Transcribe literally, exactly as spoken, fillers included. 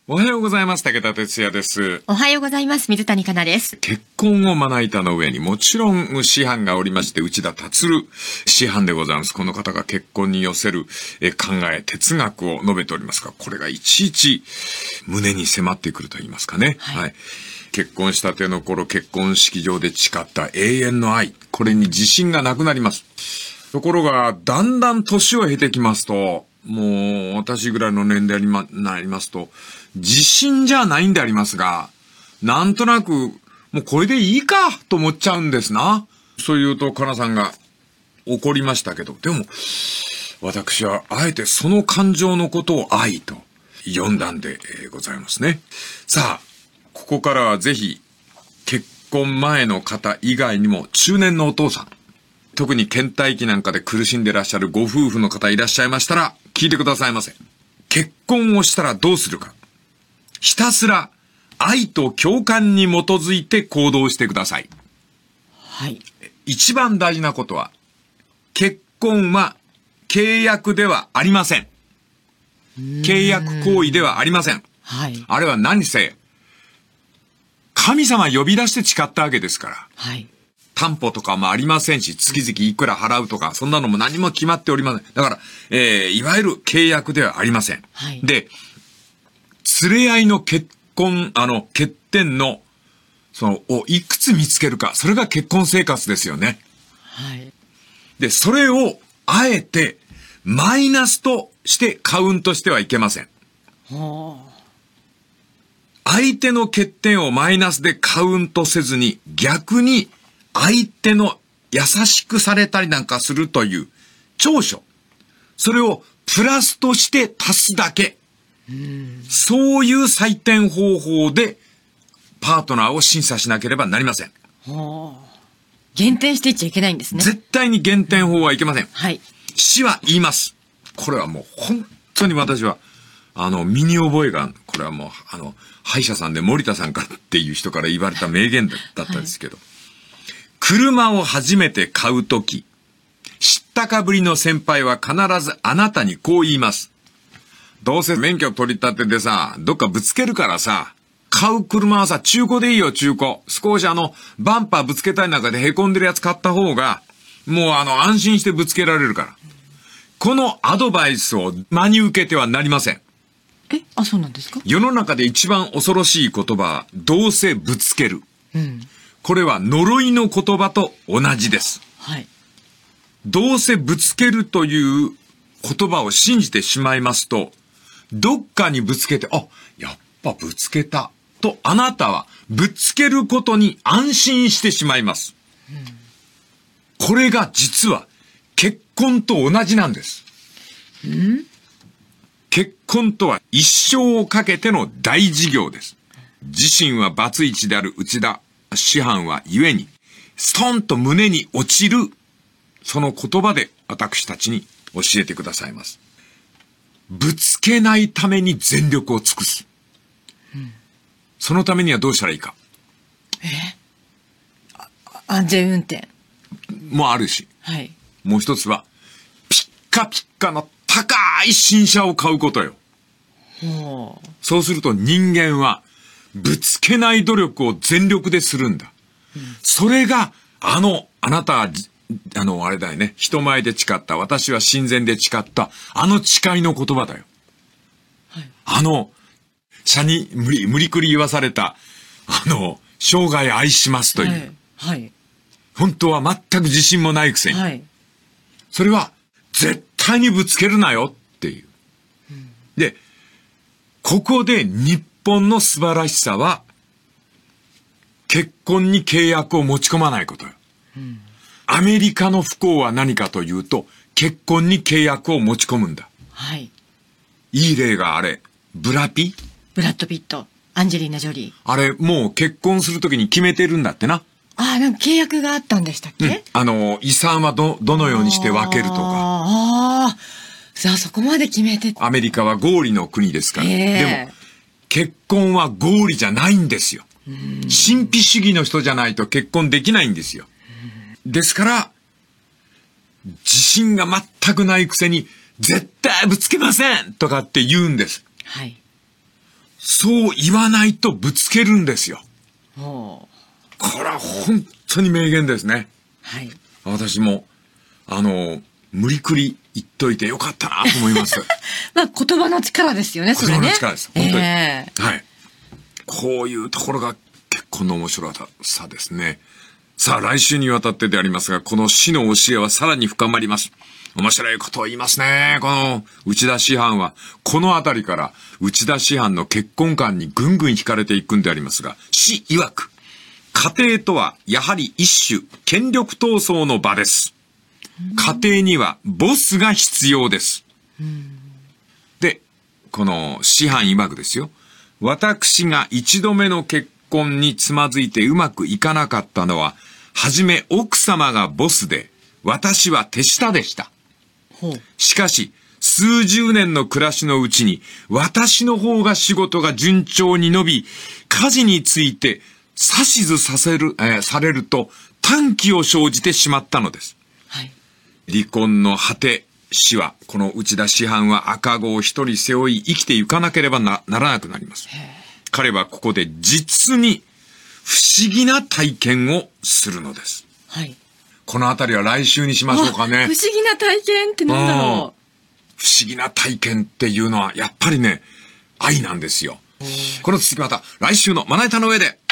おはようございます。武田哲也です。 おはようございます。水谷香奈です。 結婚をまな板の上にもちろん師範がおりまして、内田達師範でございます。この方が結婚に寄せるえ考え、哲学を述べておりますが、これがいちいち胸に迫ってくると言いますかね。はい。はい、結婚したての頃、結婚式場で誓った永遠の愛。これに自信がなくなります。ところが、だんだん年を経てきますと、もう私ぐらいの年齢になりますと、自信じゃないんでありますが、なんとなく、もうこれでいいかと思っちゃうんですな。そう言うと、かなさんが怒りましたけど、でも、私はあえてその感情のことを愛と呼んだんでございますね。さあ、ここからはぜひ、結婚前の方以外にも中年のお父さん、特に倦怠期なんかで苦しんでらっしゃるご夫婦の方いらっしゃいましたら、聞いてくださいませ。結婚をしたらどうするか。ひたすら愛と共感に基づいて行動してください。 はい。 一番大事なことは、結婚は契約ではありません。契約行為ではありません。 はい。 あれは何せ、神様呼び出して誓ったわけですから。 はい。 担保とかもありませんし、月々いくら払うとか、そんなのも何も決まっておりません。だから、えー、いわゆる契約ではありません。 はい。 で、連れ合いの結婚、あの、欠点の、その、をいくつ見つけるか、それが結婚生活ですよね。 はい。 で、それを、あえて、マイナスとしてカウントしてはいけません。 はあ。相手の欠点をマイナスでカウントせずに、逆に、相手の優しくされたりなんかするという長所。それをプラスとして足すだけ。 うんそういう採点方法でパートナーを審査しなければなりません。 はあ。減点していっちゃいけないんですね。 絶対に減点法はいけません。 はい。 死は言います。これはもう本当に私は、あの、身に覚えが、これはもう、あの、歯医者さんで森田さんからっていう人から言われた名言だったんですけど、はい、車を初めて買うとき、知ったかぶりの先輩は必ずあなたにこう言います。どうせ免許取り立てでさ、どっかぶつけるからさ、買う車はさ、中古でいいよ、中古。少しあの、バンパーぶつけたい中で凹んでるやつ買った方が、もうあの、安心してぶつけられるから。このアドバイスを真に受けてはなりません。 え、あ、そうなんですか？ 世の中で一番恐ろしい言葉は、どうせぶつける。 うん。 これは呪いの言葉と同じです。 はい。 どうせぶつけるという言葉を信じてしまいますと、どっかにぶつけて、あ、やっぱぶつけた。とあなたはぶつけることに安心してしまいます。うん、これが実は結婚と同じなんです。 うん、 結婚とは一生をかけての大事業です。自身はバツイチである内田師範はゆえに、ストンと胸に落ちる、その言葉で私たちに教えてくださいます。ぶつけないために全力を尽くす。うん、そのためにはどうしたらいいか。 え安全運転もあるし。 はい。 もう一つは、ピッカピッカの高い新車を買うことよ。 ほう。 そうすると人間は、ぶつけない努力を全力でするんだ。うん、それが、あの、あなたは、あの、あれだよね。人前で誓った、私は親善で誓った、あの誓いの言葉だよ。 はい、 あの、社に無理、無理くり言わされた、あの、生涯愛しますという。はい。 はい、 本当は全く自信もないくせに。 はい、 それは、絶対にぶつけるなよっていう。うん、で、ここで日本の素晴らしさは、結婚に契約を持ち込まないことよ。うんアメリカの不幸は何かというと、結婚に契約を持ち込むんだ。 はい。 いい例があれ、ブラピブラッド・ピット、アンジェリーナ・ジョリー。 あれ、もう結婚するときに決めてるんだってな。 ああ、なんか契約があったんでしたっけ？うん、 あの、遺産はど、どのようにして分けるとか。 ああ、さあそこまで決めて。 アメリカは合理の国ですから。でも、結婚は合理じゃないんですよ。神秘主義の人じゃないと結婚できないんですよ。ですから、自信が全くないくせに、絶対ぶつけませんとかって言うんです。 はい。 そう言わないとぶつけるんですよ。 ほう。 これは本当に名言ですね。 はい。 私も、あの、無理くり言っといてよかったなと思います。 まあ言葉の力ですよね、それね。 言葉の力です。本当に。 えー、 はい。こういうところが結婚の面白さですね。さあ、来週にわたってでありますが、この死の教えはさらに深まります。面白いことを言いますね。この内田師範は、このあたりから内田師範の結婚観にぐんぐん惹かれていくんでありますが、師曰く、家庭とはやはり一種権力闘争の場です。家庭にはボスが必要です。で、この師範曰くですよ。私が一度目の結婚につまずいてうまくいかなかったのは、はじめ奥様がボスで、私は手下でした。しかし、数十年の暮らしのうちに、私の方が仕事が順調に伸び、家事について指図させる、えー、されると短気を生じてしまったのです。 はい、 離婚の果て、死は、この内田師範は赤子を一人背負い生きていかなければ な, ならなくなります。彼はここで実に不思議な体験をするのです。 はい。 このあたりは来週にしましょうかね。 不思議な体験って何だろう。 不思議な体験っていうのはやっぱりね、愛なんですよ。この続きまた来週のまな板の上で。